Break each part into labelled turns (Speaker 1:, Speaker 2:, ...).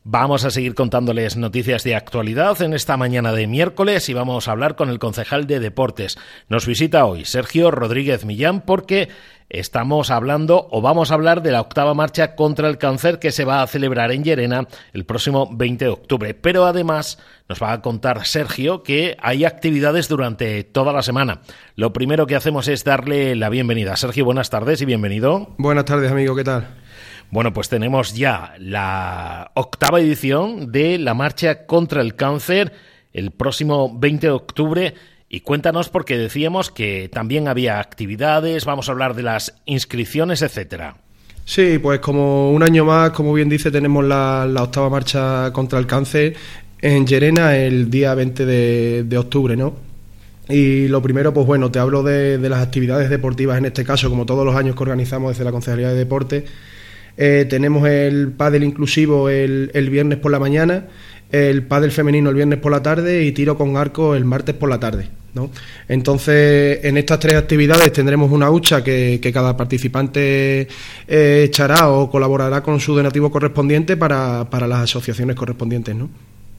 Speaker 1: Vamos a seguir contándoles noticias de actualidad en esta mañana de miércoles y vamos a hablar con el concejal de Deportes. Nos visita hoy Sergio Rodríguez Millán porque vamos a hablar de la 8ª marcha contra el cáncer que se va a celebrar en Llerena el próximo 20 de octubre. Pero además nos va a contar Sergio que hay actividades durante toda la semana. Lo primero que hacemos es darle la bienvenida. Sergio, buenas tardes y bienvenido.
Speaker 2: Buenas tardes, amigo, ¿qué tal?
Speaker 1: Bueno, pues tenemos ya la 8ª edición de la Marcha contra el Cáncer el próximo 20 de octubre. Y cuéntanos, porque decíamos que también había actividades, vamos a hablar de las inscripciones, etcétera.
Speaker 2: Sí, pues como un año más, como bien dice, tenemos la 8ª Marcha contra el Cáncer en Llerena el día 20 de octubre, ¿no? Y lo primero, pues bueno, te hablo de las actividades deportivas en este caso, como todos los años que organizamos desde la Concejalía de Deportes. Tenemos el pádel inclusivo el viernes por la mañana, el pádel femenino el viernes por la tarde y tiro con arco el martes por la tarde, ¿no? Entonces, en estas 3 actividades tendremos una hucha que cada participante echará o colaborará con su donativo correspondiente para las asociaciones correspondientes, ¿no?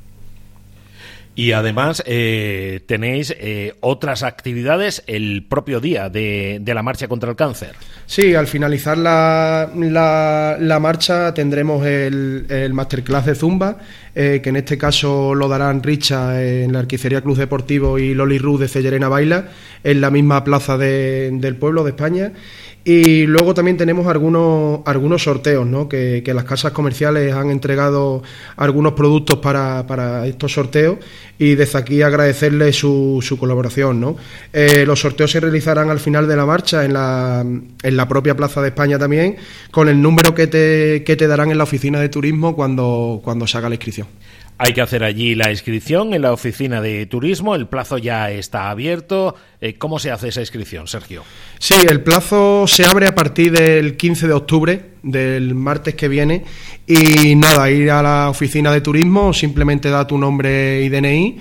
Speaker 1: Y además tenéis otras actividades el propio día de la marcha contra el cáncer.
Speaker 2: Sí, al finalizar la marcha tendremos el masterclass de Zumba, que en este caso lo darán Richa en la Arquicería Club Deportivo y Loli Ru de Llerena Baila, en la misma plaza del pueblo de España. Y luego también tenemos algunos sorteos, ¿no? Que las casas comerciales han entregado algunos productos para estos sorteos y desde aquí agradecerles su colaboración, ¿no? Los sorteos se realizarán al final de la marcha en la propia Plaza de España también, con el número que te darán en la oficina de turismo cuando se haga la inscripción.
Speaker 1: Hay que hacer allí la inscripción en la oficina de turismo, el plazo ya está abierto. ¿Cómo se hace esa inscripción, Sergio?
Speaker 2: Sí, el plazo se abre a partir del 15 de octubre, del martes que viene, y nada, ir a la oficina de turismo, simplemente da tu nombre y DNI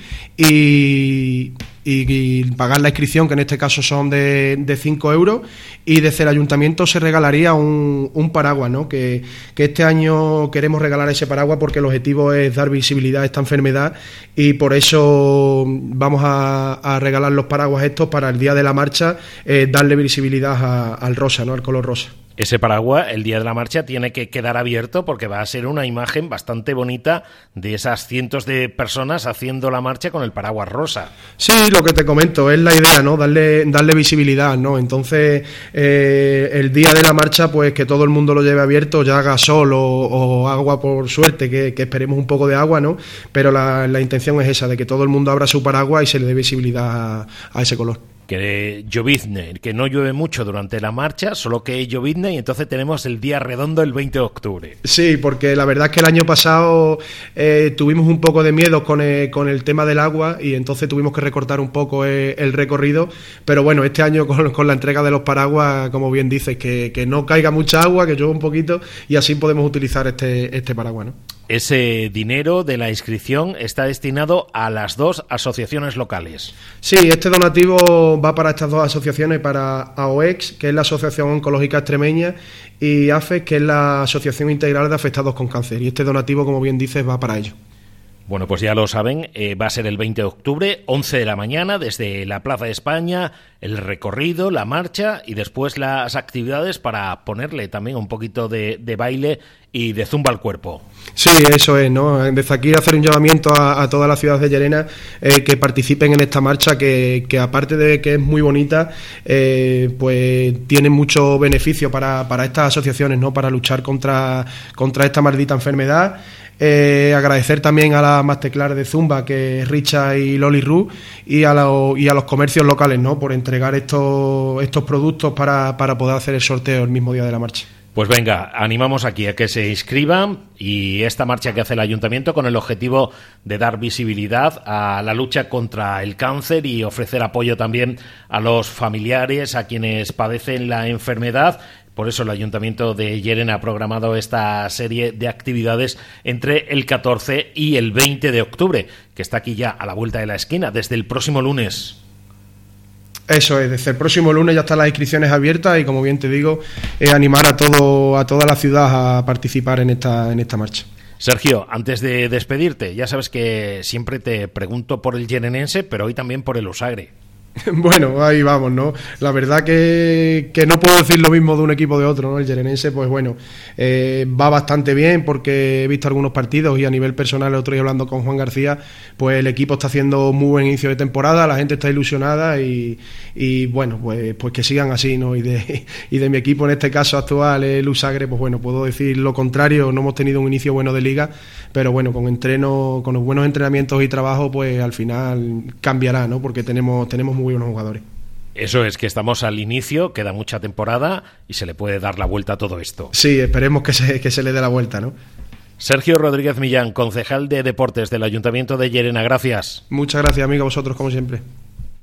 Speaker 2: y pagar la inscripción, que en este caso son de 5 euros, y desde el ayuntamiento se regalaría un paraguas, ¿no? Que este año queremos regalar ese paraguas porque el objetivo es dar visibilidad a esta enfermedad y por eso vamos a regalar los paraguas estos para el día de la marcha, darle visibilidad al rosa, ¿no? Al color rosa.
Speaker 1: Ese paraguas, el día de la marcha, tiene que quedar abierto porque va a ser una imagen bastante bonita de esas cientos de personas haciendo la marcha con el paraguas rosa.
Speaker 2: Sí, lo que te comento, es la idea, ¿no? Darle visibilidad, ¿no? Entonces, el día de la marcha, pues que todo el mundo lo lleve abierto, ya haga sol o agua por suerte, que esperemos un poco de agua, ¿no? Pero la intención es esa, de que todo el mundo abra su paraguas y se le dé visibilidad a ese color.
Speaker 1: Que llovizne, que no llueve mucho durante la marcha, solo que llovizne y entonces tenemos el día redondo el 20 de octubre.
Speaker 2: Sí, porque la verdad es que el año pasado tuvimos un poco de miedo con el tema del agua y entonces tuvimos que recortar un poco el recorrido, pero bueno, este año con la entrega de los paraguas, como bien dices, que no caiga mucha agua, que llueva un poquito y así podemos utilizar este paraguas, ¿no?
Speaker 1: Ese dinero de la inscripción está destinado a las 2 asociaciones locales.
Speaker 2: Sí, este donativo va para estas 2 asociaciones, para AOEX, que es la Asociación Oncológica Extremeña, y AFES, que es la Asociación Integral de Afectados con Cáncer. Y este donativo, como bien dices, va para ello.
Speaker 1: Bueno, pues ya lo saben, va a ser el 20 de octubre, 11 de la mañana, desde la Plaza de España, el recorrido, la marcha y después las actividades para ponerle también un poquito de baile y de zumba al cuerpo. Sí,
Speaker 2: eso es, ¿no? Desde aquí hacer un llamamiento a todas las ciudades de Llerena que participen en esta marcha, que aparte de que es muy bonita, pues tiene mucho beneficio para estas asociaciones, ¿no? Para luchar contra esta maldita enfermedad. Agradecer también a la masterclass de Zumba, que es Richa y Loli Ru, y a los comercios locales, ¿no? Por entregar estos productos para poder hacer el sorteo el mismo día de la marcha.
Speaker 1: Pues venga, animamos aquí a que se inscriban y esta marcha que hace el Ayuntamiento con el objetivo de dar visibilidad a la lucha contra el cáncer y ofrecer apoyo también a los familiares, a quienes padecen la enfermedad. Por eso el Ayuntamiento de Llerena ha programado esta serie de actividades entre el 14 y el 20 de octubre, que está aquí ya a la vuelta de la esquina, desde el próximo lunes.
Speaker 2: Eso es, desde el próximo lunes ya están las inscripciones abiertas y, como bien te digo, animar a toda la ciudad a participar en esta marcha.
Speaker 1: Sergio, antes de despedirte, ya sabes que siempre te pregunto por el Llenenense, pero hoy también por el Usagre.
Speaker 2: Bueno, ahí vamos, ¿no? La verdad que no puedo decir lo mismo de un equipo de otro, ¿no? El Llenenense, pues bueno, va bastante bien porque he visto algunos partidos y a nivel personal, el otro día hablando con Juan García, pues el equipo está haciendo muy buen inicio de temporada, la gente está ilusionada y bueno, pues que sigan así, ¿no? Y de mi equipo, en este caso actual, el Usagre, pues bueno, puedo decir lo contrario, no hemos tenido un inicio bueno de liga, pero bueno, con los buenos entrenamientos y trabajo, pues al final cambiará, ¿no? Porque tenemos muy buenos jugadores.
Speaker 1: Eso es, que estamos al inicio, queda mucha temporada y se le puede dar la vuelta a todo esto.
Speaker 2: Sí, esperemos que se le dé la vuelta, ¿no?
Speaker 1: Sergio Rodríguez Millán, concejal de Deportes del Ayuntamiento de Llerena, gracias.
Speaker 2: Muchas gracias, amigo, a vosotros, como siempre.